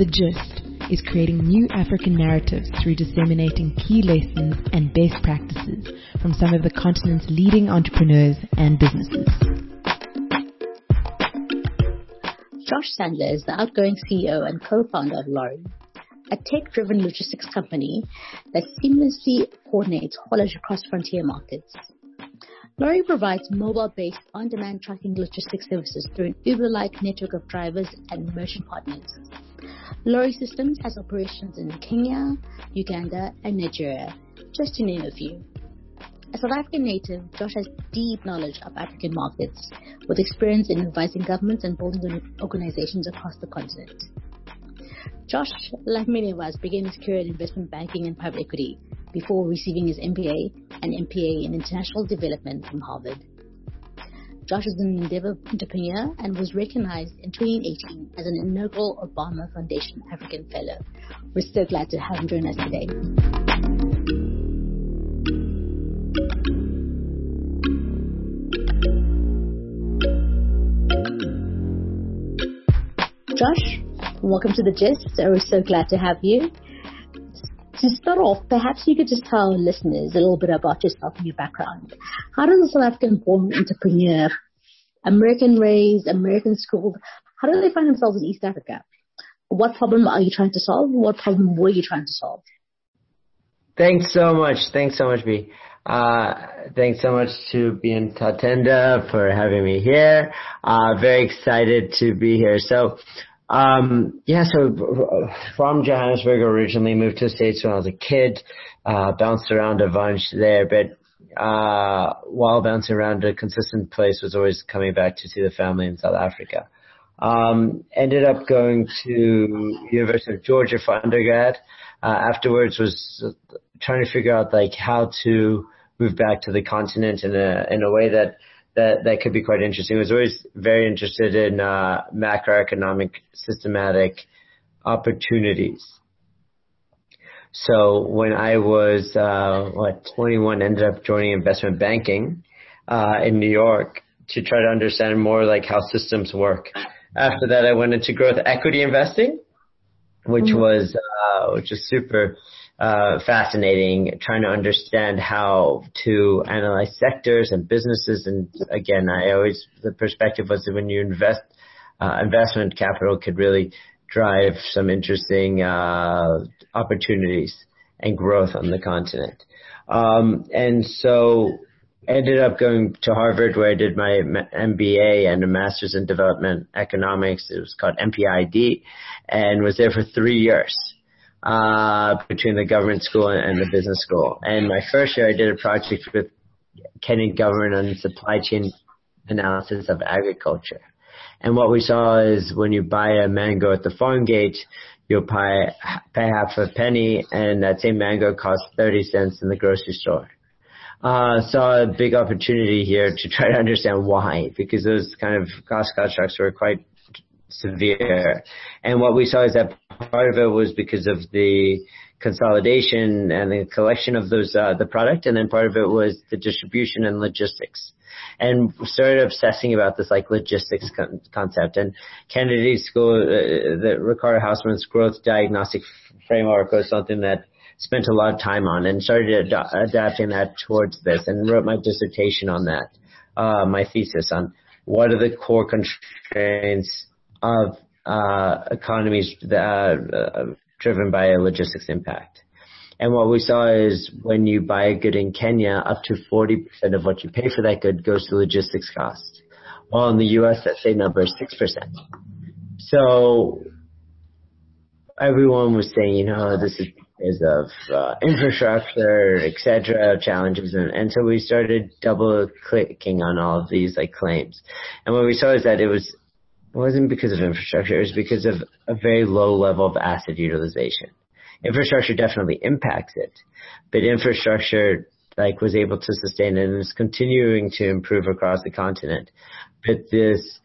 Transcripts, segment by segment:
The Gist is creating new African narratives through disseminating key lessons and best practices from some of the continent's leading entrepreneurs and businesses. Josh Sandler is the outgoing CEO and co-founder of Lorry, a tech-driven logistics company that seamlessly coordinates haulage across frontier markets. Lorry provides mobile-based on-demand tracking logistics services through an Uber-like network of drivers and merchant partners. Lorry Systems has operations in Kenya, Uganda, and Nigeria, just to name a few. A South African native, Josh has deep knowledge of African markets, with experience in advising governments and building organizations across the continent. Josh, like many of us, began his career in investment banking and private equity before receiving his MBA and MPA in International Development from Harvard. Josh is an Endeavor entrepreneur and was recognized in 2018 as an inaugural Obama Foundation African Fellow. We're so glad to have him join us today. Josh, welcome to The Gist. We're so glad to have you. To start off, perhaps you could just tell our listeners a little bit about yourself and your background. How does a South African-born entrepreneur, American raised, American schooled, how do they find themselves in East Africa? What problem are you trying to solve? What problem were you trying to solve? Thanks so much, B. Thanks so much to BN Tatenda for having me here. Very excited to be here. So from Johannesburg originally, moved to the States when I was a kid, bounced around a bunch there, but while bouncing around, a consistent place was always coming back to see the family in South Africa. Ended up going to University of Georgia for undergrad. Afterwards was trying to figure out how to move back to the continent in a way that could be quite interesting. I was always very interested in macroeconomic systematic opportunities. So when I was 21, ended up joining investment banking in New York to try to understand more how systems work. After that, I went into growth equity investing, which was super fascinating, trying to understand how to analyze sectors and businesses. And again, the perspective was that when you invest, investment capital could really drive some interesting opportunities and growth on the continent. And so ended up going to Harvard, where I did my MBA and a master's in development economics. It was called MPID, and was there for 3 years between the government school and the business school. And my first year, I did a project with Kenyan government on supply chain analysis of agriculture. And what we saw is when you buy a mango at the farm gate, you'll pay half a penny, and that same mango costs 30 cents in the grocery store. Saw a big opportunity here to try to understand why, because those kind of cost constructs were quite severe. And what we saw is that part of it was because of the consolidation and the collection of those the product, and then part of it was the distribution and logistics. And started obsessing about this logistics concept. And Kennedy School, the Ricardo Hausmann's growth diagnostic framework was something that spent a lot of time on, and started adapting that towards this, and wrote my dissertation on that, my thesis on what are the core constraints of economies driven by a logistics impact. And what we saw is when you buy a good in Kenya, up to 40% of what you pay for that good goes to logistics costs. While in the U.S., that same number is 6%. So everyone was saying, this is because of infrastructure, et cetera, challenges. And so we started double clicking on all of these claims. And what we saw is that it wasn't because of infrastructure, it was because of a very low level of asset utilization. Infrastructure definitely impacts it, but infrastructure was able to sustain it and is continuing to improve across the continent. But this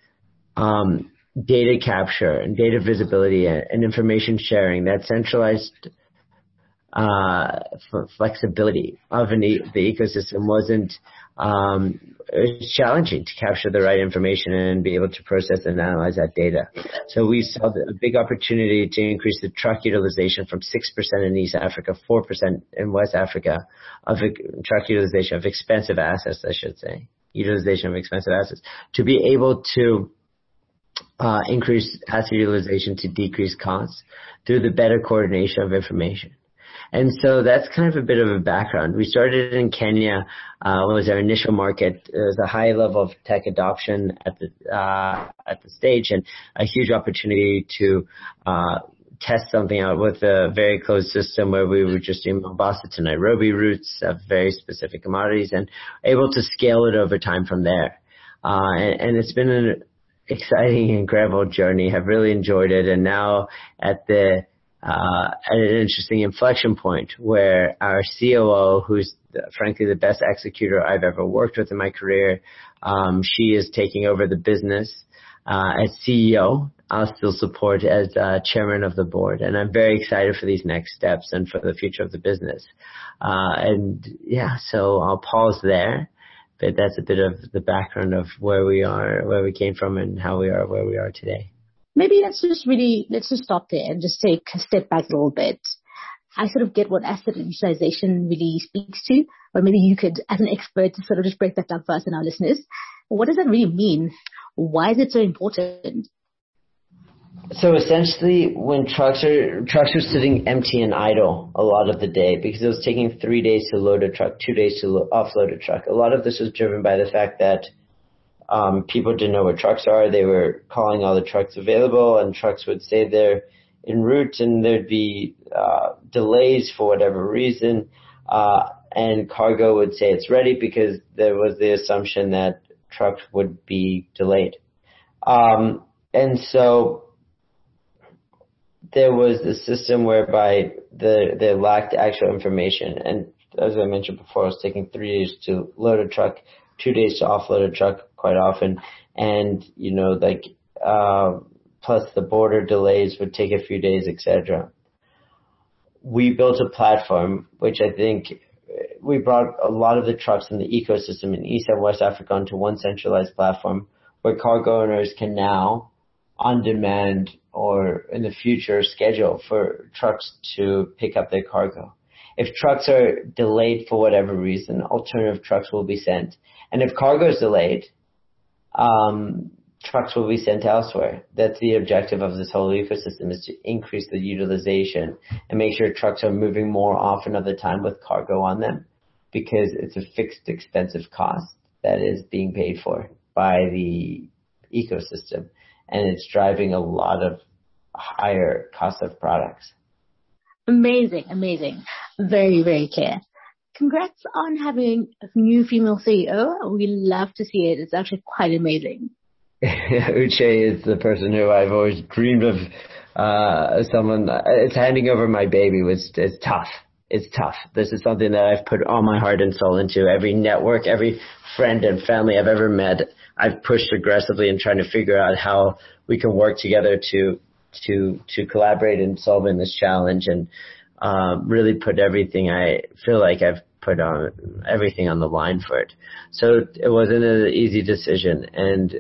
data capture and data visibility and information sharing, that centralized flexibility of the ecosystem wasn't, it was challenging to capture the right information and be able to process and analyze that data. So we saw a big opportunity to increase the truck utilization from 6% in East Africa, 4% in West Africa, of truck utilization of expensive assets, I should say, utilization of expensive assets, to be able to increase asset utilization to decrease costs through the better coordination of information. And so that's kind of a bit of a background. We started in Kenya, was our initial market. There was a high level of tech adoption at the stage, and a huge opportunity to test something out with a very closed system where we were just doing Mombasa to Nairobi routes of very specific commodities and able to scale it over time from there. And it's been an exciting, incredible journey. I've really enjoyed it. And now at an interesting inflection point where our COO, who's frankly the best executor I've ever worked with in my career, she is taking over the business as CEO. I'll still support as chairman of the board, and I'm very excited for these next steps and for the future of the business. So I'll pause there, but that's a bit of the background of where we are, where we came from, and how we are where we are today. Maybe let's just stop there and just take a step back a little bit. I sort of get what asset utilization really speaks to, but maybe you could, as an expert, sort of just break that down for us and our listeners. What does that really mean? Why is it so important? So essentially, when trucks are sitting empty and idle a lot of the day, because it was taking 3 days to load a truck, 2 days to offload a truck. A lot of this was driven by the fact that people didn't know where trucks are. They were calling all the trucks available, and trucks would say they're en route, and there'd be delays for whatever reason. And cargo would say it's ready because there was the assumption that trucks would be delayed. And so there was a system whereby they lacked actual information. And as I mentioned before, it was taking 3 days to load a truck, 2 days to offload a truck quite often. And, plus the border delays would take a few days, etc. We built a platform, which I think we brought a lot of the trucks in the ecosystem in East and West Africa onto one centralized platform where cargo owners can now, on demand or in the future, schedule for trucks to pick up their cargo. If trucks are delayed for whatever reason, alternative trucks will be sent. And if cargo is delayed, trucks will be sent elsewhere. That's the objective of this whole ecosystem, is to increase the utilization and make sure trucks are moving more often of the time with cargo on them, because it's a fixed expensive cost that is being paid for by the ecosystem, and it's driving a lot of higher cost of products. Amazing. Very, very clear. Congrats on having a new female CEO. We love to see it. It's actually quite amazing. Uche is the person who I've always dreamed of. Someone, it's handing over my baby. It's tough. It's tough. This is something that I've put all my heart and soul into. Every network, every friend and family I've ever met, I've pushed aggressively in trying to figure out how we can work together to collaborate in solving this challenge, and really put everything. I feel like I've put on everything on the line for it. So it wasn't an easy decision, and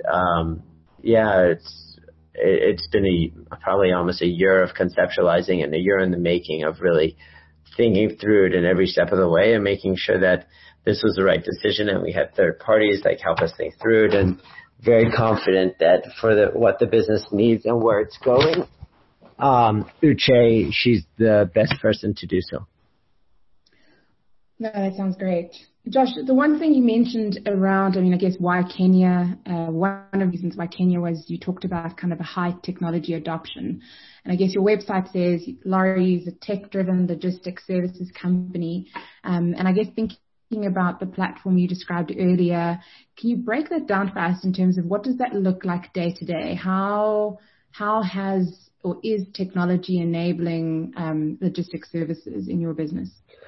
it's been probably almost a year of conceptualizing and a year in the making of really thinking through it in every step of the way and making sure that this was the right decision. And we had third parties help us think through it, and very confident that for what the business needs and where it's going, Uche, she's the best person to do so. No, that sounds great. Josh, the one thing you mentioned around, I guess why Kenya, one of the reasons why Kenya was, you talked about kind of a high technology adoption. And I guess your website says Lorry is a tech-driven logistics services company. And I guess thinking about the platform you described earlier, can you break that down for us in terms of what does that look like day to day? How has or is technology enabling logistics services in your business?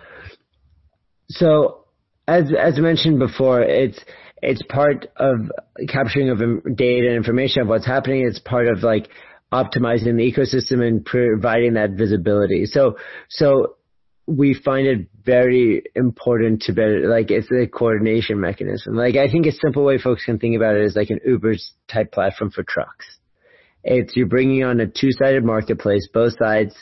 So, as mentioned before, it's part of capturing of data and information of what's happening. It's part of optimizing the ecosystem and providing that visibility. So we find it very important to better, like, it's a coordination mechanism. Like, I think a simple way folks can think about it is like an Uber's type platform for trucks. It's you're bringing on a two-sided marketplace, both sides,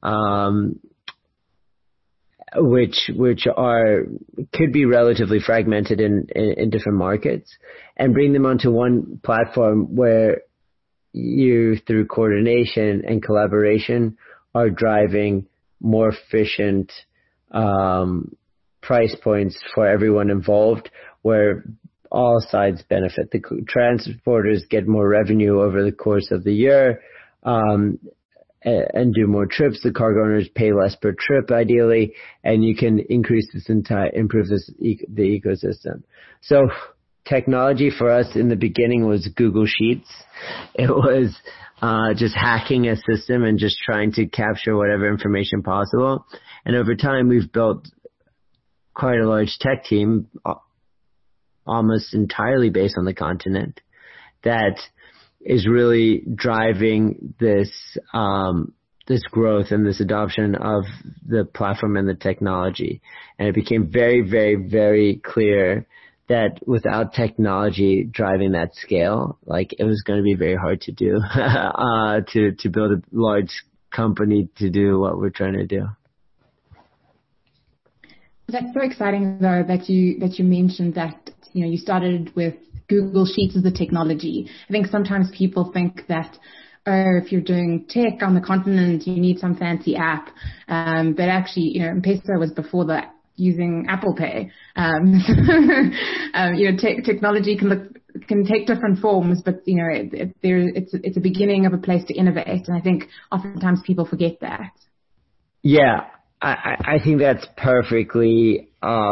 which could be relatively fragmented in different markets, and bring them onto one platform where you, through coordination and collaboration, are driving more efficient price points for everyone involved, where all sides benefit. The transporters get more revenue over the course of the year and do more trips. The cargo owners pay less per trip, ideally, and you can improve the ecosystem. So technology for us in the beginning was Google Sheets. It was just hacking a system and just trying to capture whatever information possible. And over time, we've built quite a large tech team, almost entirely based on the continent, that is really driving this this growth and this adoption of the platform and the technology. And it became very, very, very clear that without technology driving that scale, like, it was going to be very hard to do, to build a large company to do what we're trying to do. That's so exciting, though, that you mentioned that, you know, you started with Google Sheets as the technology. I think sometimes people think that, if you're doing tech on the continent, you need some fancy app. But actually, you know, M-Pesa was before that, using Apple Pay. You know, technology can take different forms, but, you know, it's a beginning of a place to innovate. And I think oftentimes people forget that. Yeah, I think that's perfectly,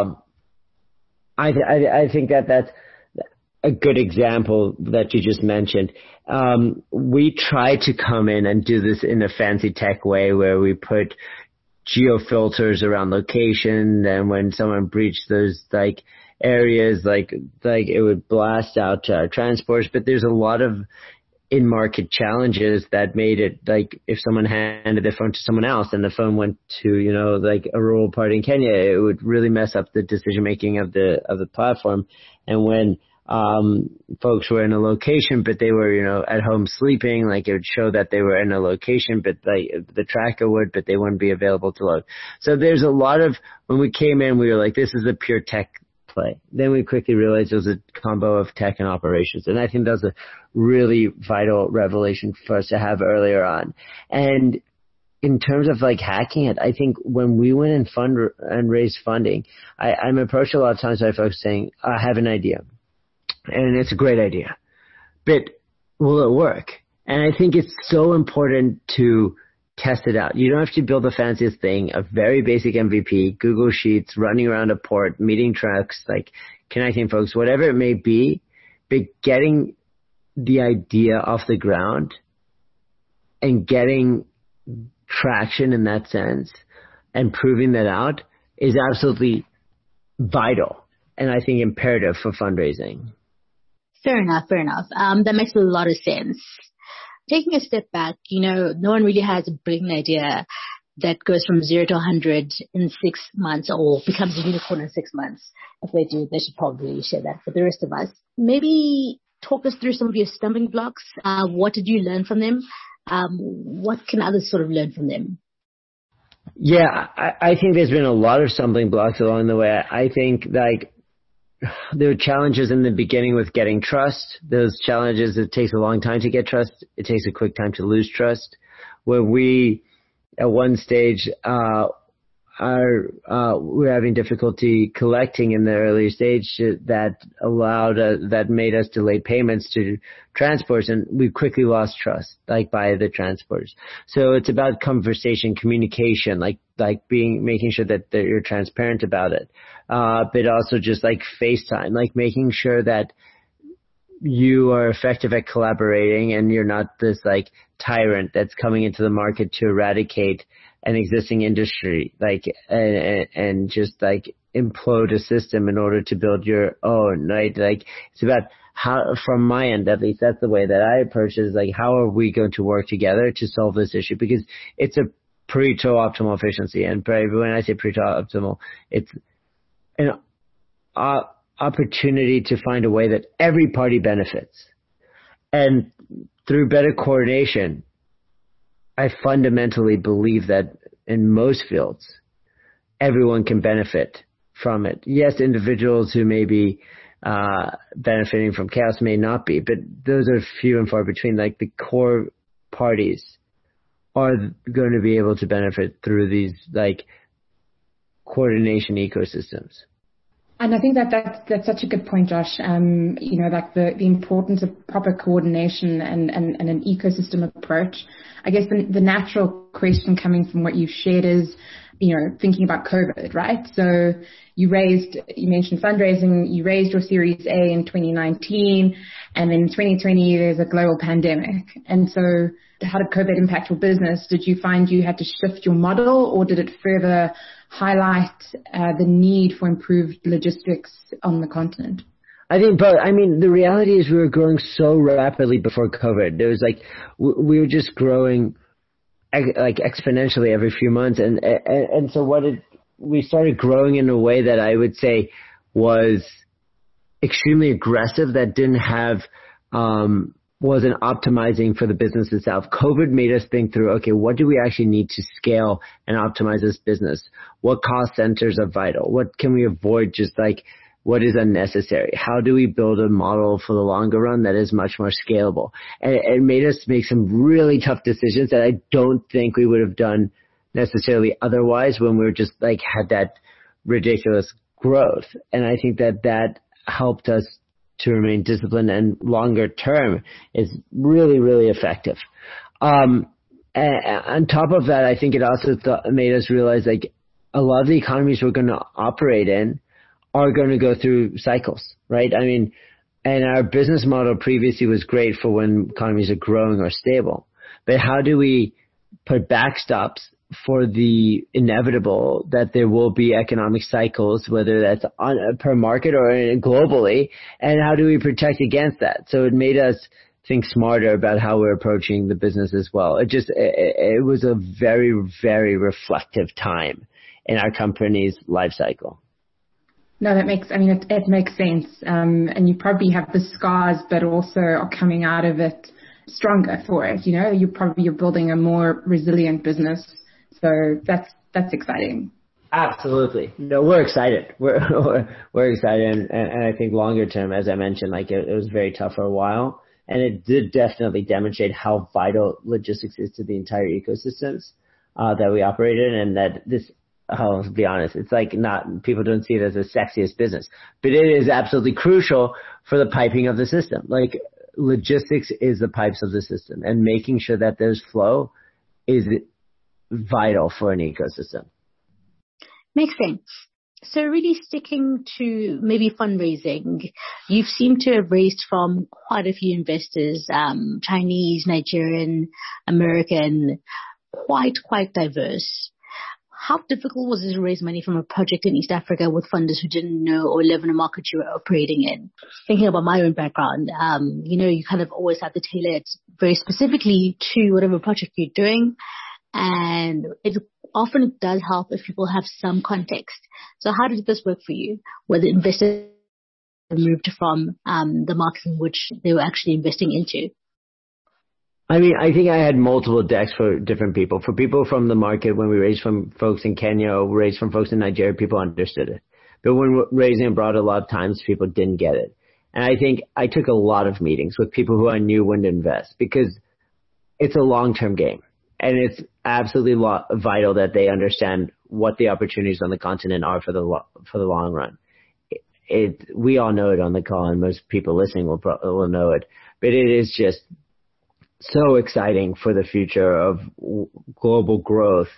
I think that's a good example that you just mentioned. We try to come in and do this in a fancy tech way where we put geo filters around location, and when someone breached those like areas, like it would blast out to our transports. But there's a lot of in-market challenges that made it like if someone handed their phone to someone else and the phone went to, you know, like a rural part in Kenya, it would really mess up the decision making of the platform. And when folks were in a location, but they were, you know, at home sleeping, like it would show that they were in a location, but like the tracker would, but they wouldn't be available to load. So there's a lot of, when we came in, we were like, this is a pure tech play. Then we quickly realized it was a combo of tech and operations. And I think that was a really vital revelation for us to have earlier on. And in terms of like hacking it, I think when we went and raised funding, I'm approached a lot of times by folks saying, I have an idea. And it's a great idea, but will it work? And I think it's so important to test it out. You don't have to build the fanciest thing, a very basic MVP, Google Sheets, running around a port, meeting trucks, like connecting folks, whatever it may be, but getting the idea off the ground and getting traction in that sense and proving that out is absolutely vital and I think imperative for fundraising. Fair enough. That makes a lot of sense. Taking a step back, you know, no one really has a brilliant idea that goes from 0 to 100 in 6 months or becomes a unicorn in 6 months. If they do, they should probably share that for the rest of us. Maybe talk us through some of your stumbling blocks. What did you learn from them? What can others sort of learn from them? Yeah, I think there's been a lot of stumbling blocks along the way. I think like there were challenges in the beginning with getting trust. Those challenges, it takes a long time to get trust. It takes a quick time to lose trust. Where we, at one stage, we're having difficulty collecting in the early stage that made us delay payments to transporters, and we quickly lost trust, like by the transporters. So it's about conversation, communication, making sure that you're transparent about it. But also just like FaceTime, like making sure that you are effective at collaborating and you're not this like tyrant that's coming into the market to eradicate an existing industry, and just like implode a system in order to build your own, right? Like it's about how, from my end at least, that's the way that I approach it, is like, how are we going to work together to solve this issue? Because it's a Pareto optimal efficiency. And when I say Pareto optimal, it's an opportunity to find a way that every party benefits. And through better coordination, I fundamentally believe that in most fields, everyone can benefit from it. Yes, individuals who may be benefiting from chaos may not be, but those are few and far between. Like the core parties are going to be able to benefit through these like coordination ecosystems. And I think that's such a good point, Josh. Like the importance of proper coordination and an ecosystem approach. I guess the natural question coming from what you've shared is, thinking about COVID, right? So you mentioned fundraising, you raised your Series A in 2019, and then in 2020 there's a global pandemic. And so how did COVID impact your business? Did you find you had to shift your model, or did it further highlight the need for improved logistics on the continent? I think both. I mean, the reality is we were growing so rapidly before COVID. There was we were just growing like exponentially every few months. And so we started growing in a way that I would say was extremely aggressive, that didn't have, wasn't optimizing for the business itself. COVID made us think through, okay, what do we actually need to scale and optimize this business? What cost centers are vital? What can we avoid? Just like what is unnecessary? How do we build a model for the longer run that is much more scalable? And it made us make some really tough decisions that I don't think we would have done necessarily otherwise when we were just had that ridiculous growth. And I think that helped us to remain disciplined, and longer term is really, really effective. And on top of that, I think it also made us realize a lot of the economies we're going to operate in are going to go through cycles, right? I mean, and our business model previously was great for when economies are growing or stable. But how do we put backstops for the inevitable that there will be economic cycles, whether that's per market or globally, and how do we protect against that? So it made us think smarter about how we're approaching the business as well. It was a very, very reflective time in our company's life cycle. No, it makes sense. And you probably have the scars, but also are coming out of it stronger for it. You're building a more resilient business. So that's exciting. Absolutely. No, we're excited. We're excited. And I think longer term, as I mentioned, it was very tough for a while, and it did definitely demonstrate how vital logistics is to the entire ecosystems that we operate in, and that this, I'll be honest, it's people don't see it as the sexiest business, but it is absolutely crucial for the piping of the system. Logistics is the pipes of the system, and making sure that there's flow is vital for an ecosystem. Makes sense. So really sticking to maybe fundraising, you seem to have raised from quite a few investors, Chinese, Nigerian, American, quite diverse. How difficult was it to raise money from a project in East Africa with funders who didn't know or live in a market you were operating in? Thinking about my own background, you kind of always have to tailor it very specifically to whatever project you're doing. And it often does help if people have some context. So how did this work for you, where the investors moved from the markets in which they were actually investing into? I mean, I think I had multiple decks for different people. For people from the market, when we raised from folks in Kenya or raised from folks in Nigeria, people understood it. But when raising abroad, a lot of times people didn't get it. And I think I took a lot of meetings with people who I knew wouldn't invest, because it's a long-term game. And it's absolutely vital that they understand what the opportunities on the continent are for the long run. We all know it on the call, and most people listening will know it. But it is just so exciting for the future of global growth.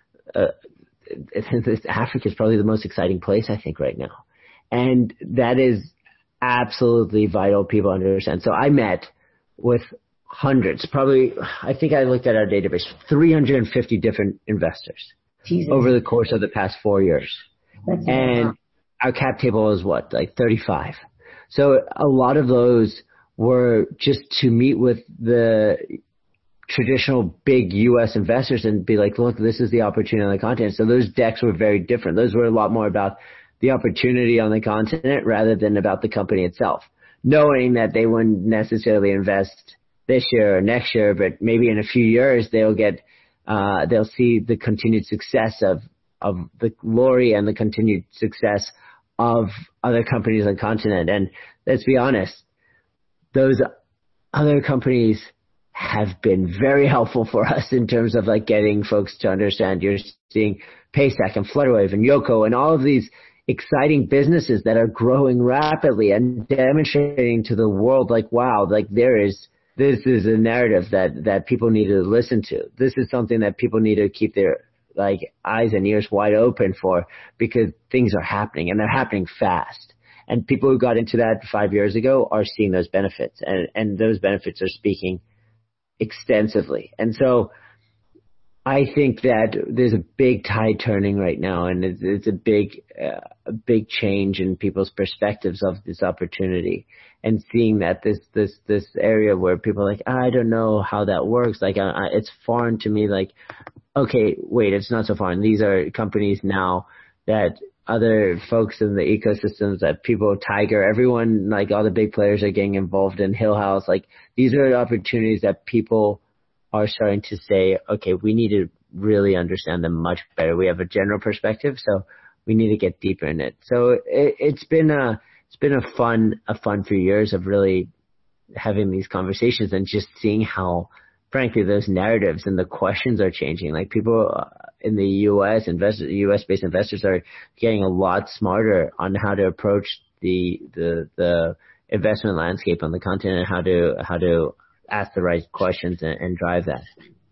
Africa is probably the most exciting place, I think, right now. And that is absolutely vital people understand. So I met with hundreds, probably, I think I looked at our database, 350 different investors over the course of the past 4 years. And our cap table is 35. So a lot of those were just to meet with the traditional big U.S. investors and be like, look, this is the opportunity on the continent. So those decks were very different. Those were a lot more about the opportunity on the continent rather than about the company itself, knowing that they wouldn't necessarily invest this year or next year, but maybe in a few years they'll see the continued success of the glory and the continued success of other companies on the continent. And let's be honest, those other companies have been very helpful for us in terms of like getting folks to understand. You're seeing Paystack and Flutterwave and Yoko and all of these exciting businesses that are growing rapidly and demonstrating to the world like, wow, like this is a narrative that people need to listen to. This is something that people need to keep their like eyes and ears wide open for, because things are happening and they're happening fast. And people who got into that 5 years ago are seeing those benefits, and those benefits are speaking extensively. And so I think that there's a big tide turning right now, and it's a big change in people's perspectives of this opportunity, and seeing that this area where people are like, I don't know how that works. Like, it's foreign to me. Like, okay, wait, it's not so foreign. These are companies now that other folks in the ecosystems, that people, Tiger, everyone, like all the big players are getting involved in, Hill House. Like, these are opportunities that people are starting to say, okay, we need to really understand them much better. We have a general perspective, so we need to get deeper in it. So it's been a fun few years of really having these conversations and just seeing how, frankly, those narratives and the questions are changing. Like, people in the U.S. U.S.-based investors are getting a lot smarter on how to approach the investment landscape on the continent, and how to ask the right questions and drive that.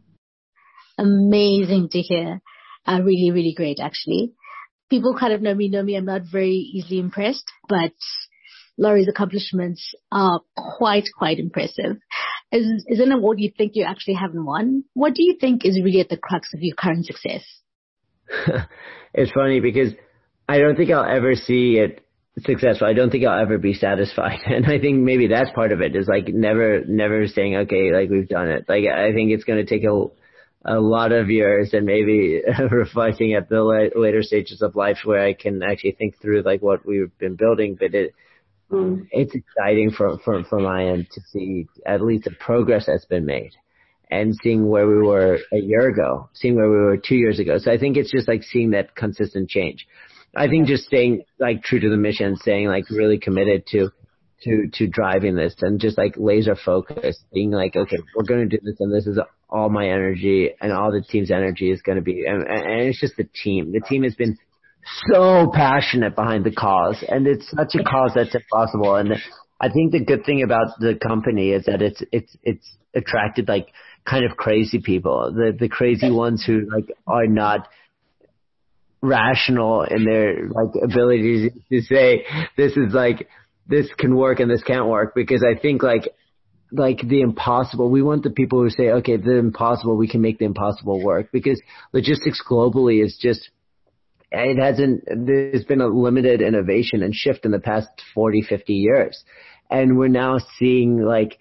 Amazing to hear. Really, really great, actually. People kind of know me. I'm not very easily impressed, but Laurie's accomplishments are quite impressive. Is an award you think you actually haven't won? What do you think is really at the crux of your current success? It's funny because I don't think I'll ever see it successful. I don't think I'll ever be satisfied. And I think maybe that's part of it, is like never saying, okay, like we've done it. Like, I think it's going to take a lot of years, and maybe reflecting at the later stages of life where I can actually think through like what we've been building. But it's exciting from my end to see at least the progress that's been made, and seeing where we were a year ago, seeing where we were 2 years ago. So I think it's just like seeing that consistent change. I think just staying like true to the mission, staying like really committed to driving this, and just like laser focused, being like, okay, we're going to do this, and this is all my energy and all the team's energy is going to be, and it's just the team. The team has been so passionate behind the cause, and it's such a cause that's impossible. And I think the good thing about the company is that it's attracted like kind of crazy people, the crazy ones who like are not rational in their like abilities to say this is like, this can work and this can't work. Because I think like the impossible, we want the people who say, okay, the impossible, we can make the impossible work. Because logistics globally is just, there's been a limited innovation and shift in the past 40, 50 years. And we're now seeing like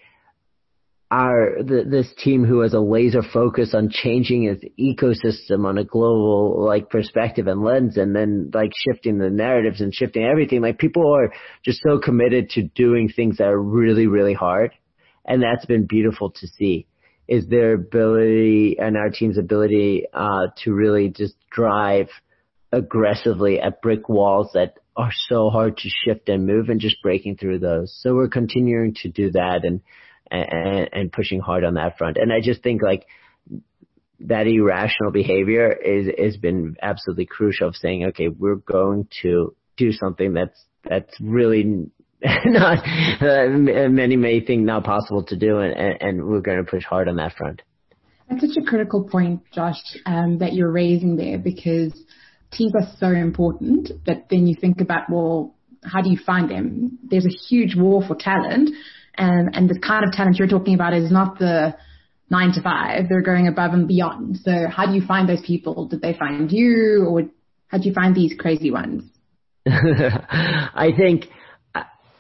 this team who has a laser focus on changing its ecosystem on a global like perspective and lens, and then like shifting the narratives and shifting everything. Like, people are just so committed to doing things that are really, really hard. And that's been beautiful to see, is their ability and our team's ability to really just drive aggressively at brick walls that are so hard to shift and move, and just breaking through those. So we're continuing to do that and pushing hard on that front. And I just think like that irrational behavior has been absolutely crucial, of saying, okay, we're going to do something that's really not many may think not possible to do, and we're going to push hard on that front. That's such a critical point, Josh, that you're raising there, because teams are so important. But then you think about, well, how do you find them? There's a huge war for talent. And the kind of talent you're talking about is not the 9 to 5. They're going above and beyond. So how do you find those people? Did they find you, or how do you find these crazy ones? I think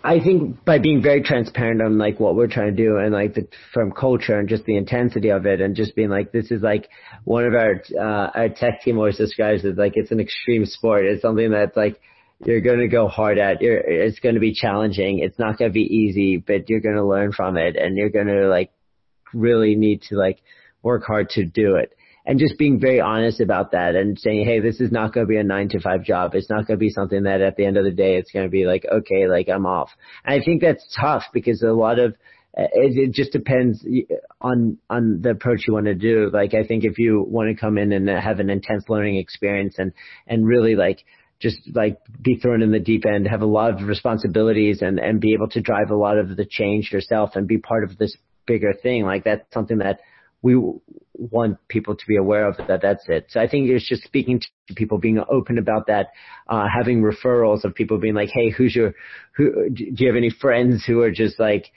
I think by being very transparent on like what we're trying to do and like the firm culture and just the intensity of it and just being like, this is like one of our tech team always describes it like it's an extreme sport. It's something that's like, you're going to go hard at. It's going to be challenging. It's not going to be easy, but you're going to learn from it and you're going to like really need to like work hard to do it. And just being very honest about that and saying, hey, this is not going to be a 9-to-5 job. It's not going to be something that at the end of the day, it's going to be like, okay, like I'm off. And I think that's tough because a lot of, it just depends on the approach you want to do. Like, I think if you want to come in and have an intense learning experience and really like, just like be thrown in the deep end, have a lot of responsibilities and be able to drive a lot of the change yourself and be part of this bigger thing. Like that's something that we want people to be aware of, that's it. So I think it's just speaking to people, being open about that, having referrals of people being like, hey, do you have any friends who are just like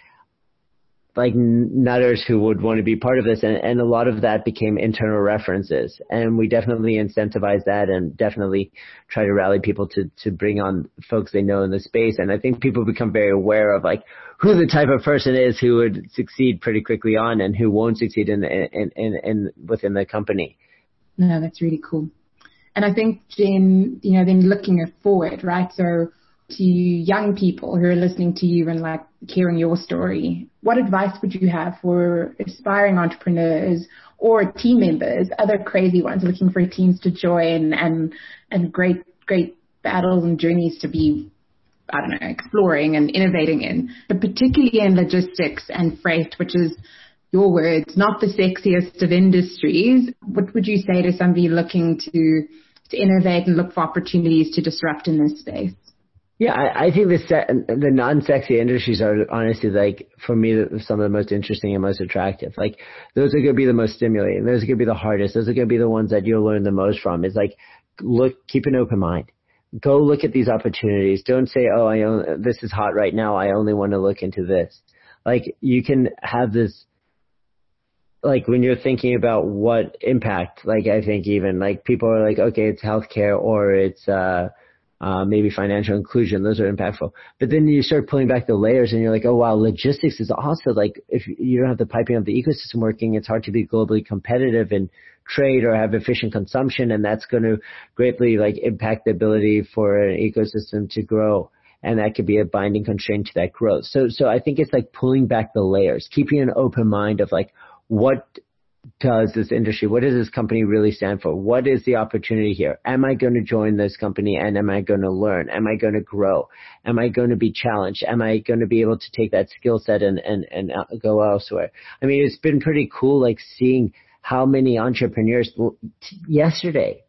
nutters who would want to be part of this? And a lot of that became internal references. And we definitely incentivize that and definitely try to rally people to bring on folks they know in the space. And I think people become very aware of like who the type of person is who would succeed pretty quickly on and who won't succeed in within the company. No, that's really cool. And I think, Jen, then looking forward, right? So to young people who are listening to you and like hearing your story, what advice would you have for aspiring entrepreneurs or team members, other crazy ones looking for teams to join and great battles and journeys to be, I don't know, exploring and innovating in, but particularly in logistics and freight, which is, your words, not the sexiest of industries. What would you say to somebody looking to innovate and look for opportunities to disrupt in this space? Yeah, I think the non-sexy industries are honestly, like, for me, some of the most interesting and most attractive. Like, those are going to be the most stimulating. Those are going to be the hardest. Those are going to be the ones that you'll learn the most from. It's like, keep an open mind. Go look at these opportunities. Don't say, this is hot right now. I only want to look into this. Like, you can have this, like, when you're thinking about what impact, like, I think even, like, people are like, okay, it's healthcare or it's, maybe financial inclusion. Those are impactful. But then you start pulling back the layers and you're like, oh, wow, logistics is also like, if you don't have the piping of the ecosystem working, it's hard to be globally competitive in trade or have efficient consumption. And that's going to greatly like impact the ability for an ecosystem to grow. And that could be a binding constraint to that growth. So I think it's like pulling back the layers, keeping an open mind of like, what does this industry, what does this company really stand for? What is the opportunity here? Am I going to join this company and am I going to learn? Am I going to grow? Am I going to be challenged? Am I going to be able to take that skill set and go elsewhere? I mean, it's been pretty cool, like seeing how many entrepreneurs yesterday,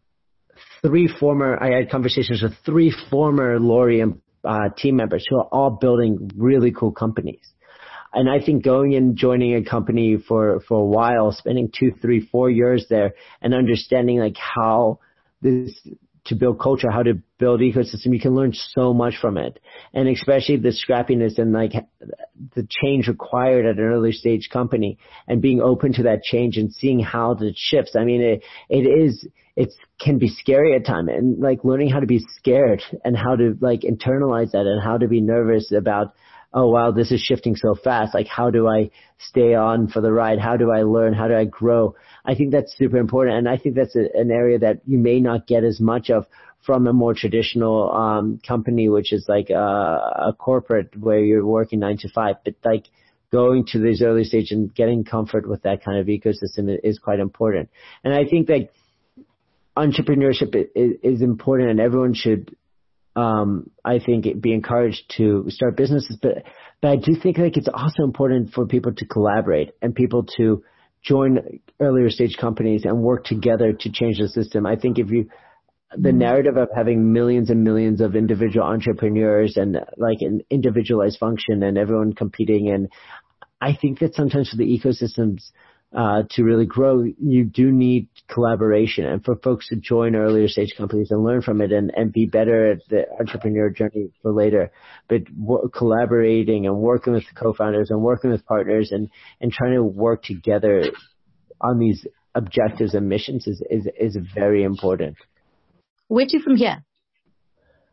I had conversations with 3 former Loriem team members who are all building really cool companies. And I think going and joining a company for a while, spending 2, 3, 4 years there and understanding like how to build culture, how to build ecosystem, you can learn so much from it. And especially the scrappiness and like the change required at an early stage company and being open to that change and seeing how it shifts. I mean, it can be scary at times, and like learning how to be scared and how to like internalize that and how to be nervous about, oh, wow, this is shifting so fast. Like, how do I stay on for the ride? How do I learn? How do I grow? I think that's super important. And I think that's an area that you may not get as much of from a more traditional company, which is like a corporate where you're working 9 to 5. But like going to these early stage and getting comfort with that kind of ecosystem is quite important. And I think that entrepreneurship is important and everyone should I think be encouraged to start businesses, but I do think like it's also important for people to collaborate and people to join earlier stage companies and work together to change the system. I think the narrative of having millions and millions of individual entrepreneurs and like an individualized function and everyone competing, and I think that sometimes for the ecosystems to really grow, you do need collaboration, and for folks to join earlier stage companies and learn from it and be better at the entrepreneur journey for later. But collaborating and working with co-founders and working with partners and trying to work together on these objectives and missions is very important. Where to from here?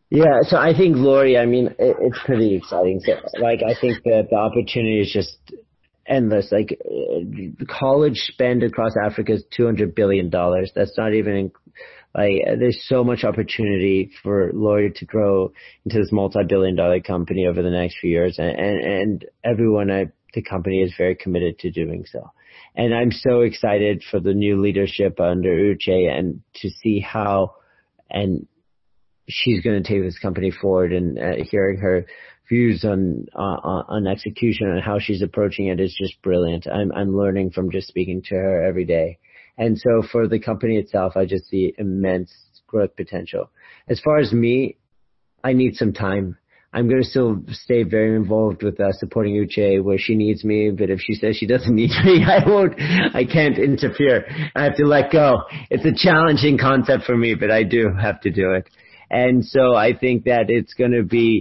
Yeah, so I think Lori, I mean, it's pretty exciting. So, like, I think that the opportunity is just endless. Like, the college spend across Africa is $200 billion. That's not even, like, there's so much opportunity for Lori to grow into this multi-billion-dollar company over the next few years. And everyone at the company is very committed to doing so. And I'm so excited for the new leadership under Uche and to see how, and she's going to take this company forward, and hearing her views on execution and how she's approaching it is just brilliant. I'm learning from just speaking to her every day. And so for the company itself, I just see immense growth potential. As far as me, I need some time. I'm going to still stay very involved with supporting Uche where she needs me, but if she says she doesn't need me, I can't interfere. I have to let go. It's a challenging concept for me, but I do have to do it. And so I think that it's going to be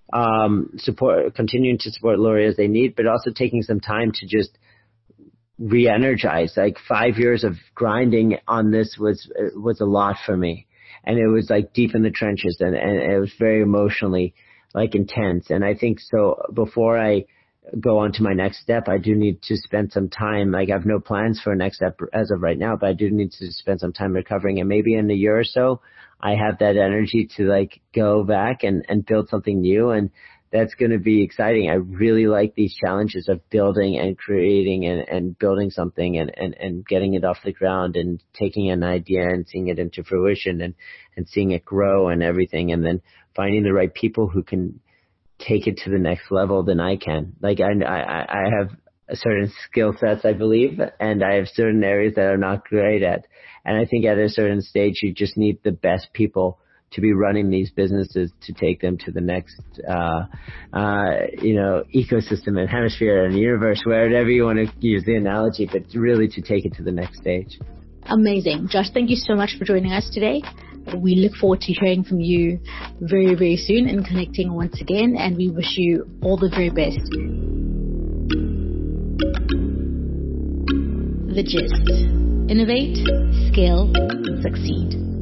continuing to support Lori as they need, but also taking some time to just re-energize. Like 5 years of grinding on this was a lot for me. And it was like deep in the trenches, and it was very emotionally like intense. And I think so before I go on to my next step, I do need to spend some time. Like I have no plans for a next step as of right now, but I do need to spend some time recovering. And maybe in a year or so, I have that energy to like go back and build something new. And that's going to be exciting. I really like these challenges of building and creating and building something and getting it off the ground and taking an idea and seeing it into fruition and seeing it grow and everything. And then finding the right people who can take it to the next level than I can. Like I have certain skill sets, I believe, and I have certain areas that I'm not great at. And I think at a certain stage, you just need the best people to be running these businesses to take them to the next, ecosystem and hemisphere and universe, wherever you want to use the analogy, but really to take it to the next stage. Amazing. Josh, thank you so much for joining us today. We look forward to hearing from you very, very soon and connecting once again. And we wish you all the very best. The Gist. Innovate, scale, succeed.